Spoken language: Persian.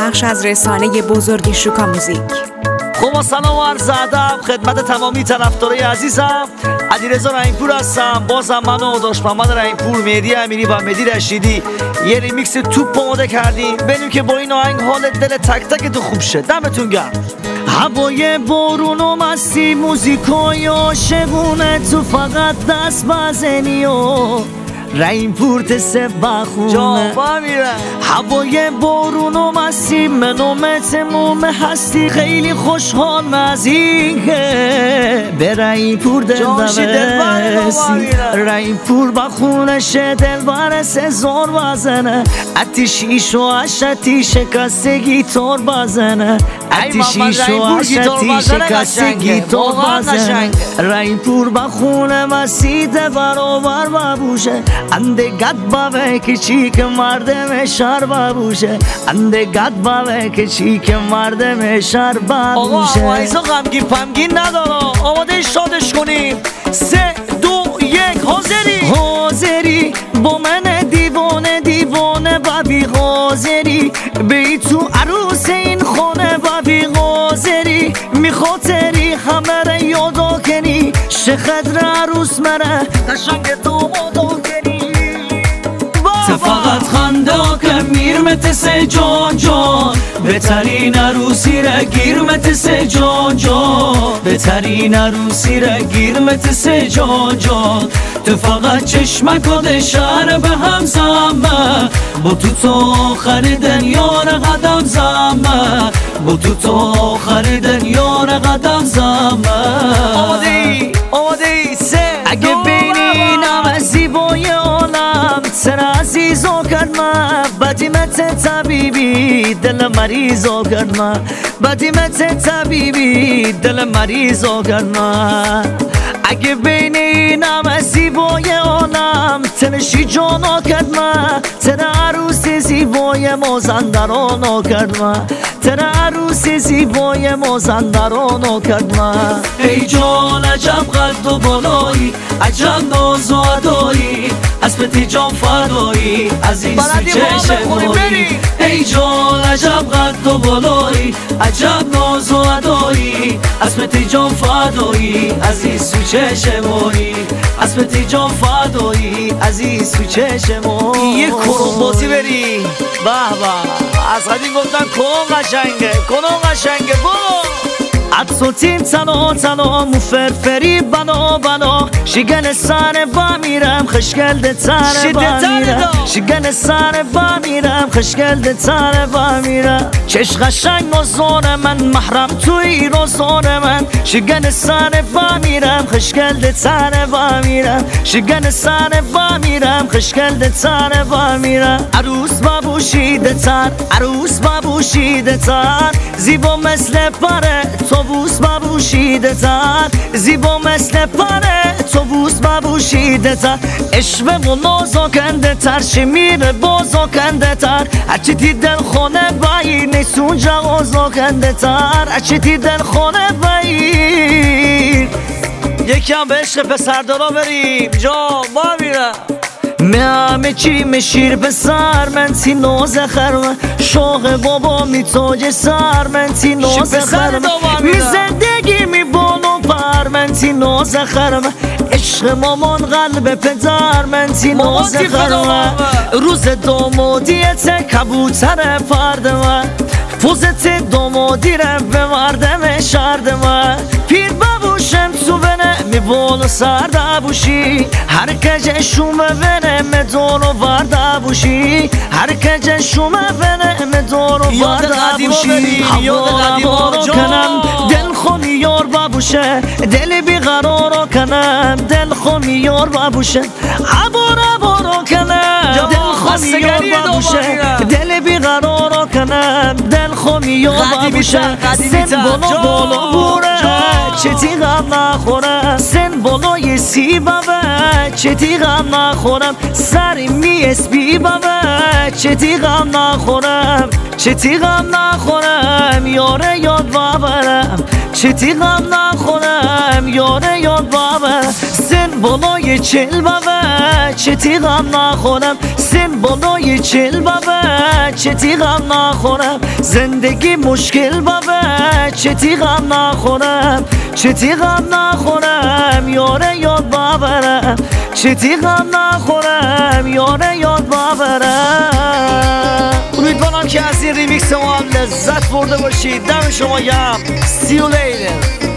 بخش از رسانه بزرگ شوکا موزیک. خب سلام و عرض ادب خدمت تمامی طرفدارای عزیزم. علیرضا رحیمپور هستم. بازم من و داش محمد رحیمپور، مهدی امیری و مهدی رشیدی یه ریمیکس توپ آماده کردیم. بریم که با این آهنگ حال دل تک تک تو خوب شه. دمتون گرم. هوای بارون و مستی، موزیکای عاشقونه، تو فقط دست بزنی و رحیمپور تسه بخونه. هوای بارون و مستی، منو تموم هستی، خیلی خوشحال مزیگه به رحیمپور دل برسی. رحیمپور بخونش دل برسه زور بزنه، اتیشیش و اشتی شکستگی تور بزنه، اتیشیش و اشتی شکستگی تور بزنه. رحیمپور بخونه مسید برابر ببوشه، انده گد باوه که چی که مردم شهر ببوشه، انده گد باوه که چی که مردم شهر ببوشه. آقا ایزا غمگین پمگین ندارا، آماده شادش کنیم. 3 2 1 حاضری با من دیوانه دیوانه ببی حاضری، بی تو عروس این خونه ببی حاضری، میخاطری همه را یادا کنی، شخدر عروس مره قشنگ دامادا کنی. فقط خنده که میرمت سه جان جان، بهترین عروسی را گیرمت سه جان جان، بهترین عروسی را گیرمت سه جان جان. تو فقط چشمکات شهر به هم زمه، با تو آخر دنیا را قدم زمه، با تو آخر دنیا را قدم زمه. آماده سه اگه بینی نم زیبای عالم سر عزیزو کرد من، بدیمت طبیبی دل مریضو کرد من، بدیمت طبیبی دل مریضو کرد من. اگه بینی نم زیبای عالم تنشی جانا کرد من، تر عروس زیبای مازندرانو کرد من، تر عروس زیبای مازندرانو کرد من. ای جان عجب قد و بالایی، عجب ناز و ادایی، اسمتی جان فدایی عزیز تو چشمایی. ای جان عجب قد و بالایی، عجب ناز و ادایی، اسمتی جان فدایی عزیز تو چشمایی، اسمتی جان فدایی عزیز تو چشمایی. یه کرم بازی بریم. به به از قدیم گفتن کرم قشنگه، کرم قشنگه. برو عطسو تیم تنها تنها مفرفری بنا بنا، شگن سر با میرم خشگل ده تر با میرم، شگن سر با میرم خشگل ده تر با میرم. چش قشنگ و زور من محرم توی روزور من، شگن سر با میرم خشگل ده تر با میرم، شگن سر با میرم خشگل ده تر با میرم. عروس بابوشیده تر، عروس بابوشیده تر، زیبا مثل پاره توبوس بابوشیده تر، زیبا مثل پاره توبوس بابوشیده تر. عشق و نازاکنده تر، شمیر بازاکنده تر، هرچی دل خونه بایی نیسون جوازاکنده تر، هرچی دل خونه بایی. یکی هم به عشق پسردارا بریم. جا با میرم همه چی مشیر به سر من تی ناز خرم، شوق بابا می تاج سر من تی ناز خرم، می زندگی می بانو پر من تی ناز خرم، عشق مامان قلب پدر من تی ناز خرم. روز دامادیت کبوتر پرد من، فوزت دامادی رو به مردم شرد من، پیر ببوشم تو بنه می بانو سرده بوشی، هر کج شومه بنه می دورو ورده بوشی، هر کج شومه بنه می دورو ورده بوشی. هوا کنم دل خومی یار ببوشه، دل بیقرار کنم دل خومی یار ببوشه، هوا کنم دل خومی یار ببوشه، دل بیقرار کنم دل خومی یار ببوشه. سن بالا بالا بوره چتی غم نخورم، سن بالای سی بابه چتی غم نخورم، سری می اسبی بابه چتی غم نخورم، چتی غم نخورم، یاره یاد ببرم چتی غم نخورم یاره یاد بابه سن بالای 40 بابه چتی غم نخورم سن بالای 40 بابه چتی غم نخورم زندگی مشکل بابه چتی غم نخورم چتی غم نخورم یاره یاد بابرم چتی غم نخورم یاره یاد بابرم امیدوارم که از این ریمیکس ما هم لذت برده باشید. دم شما گرم. See you later.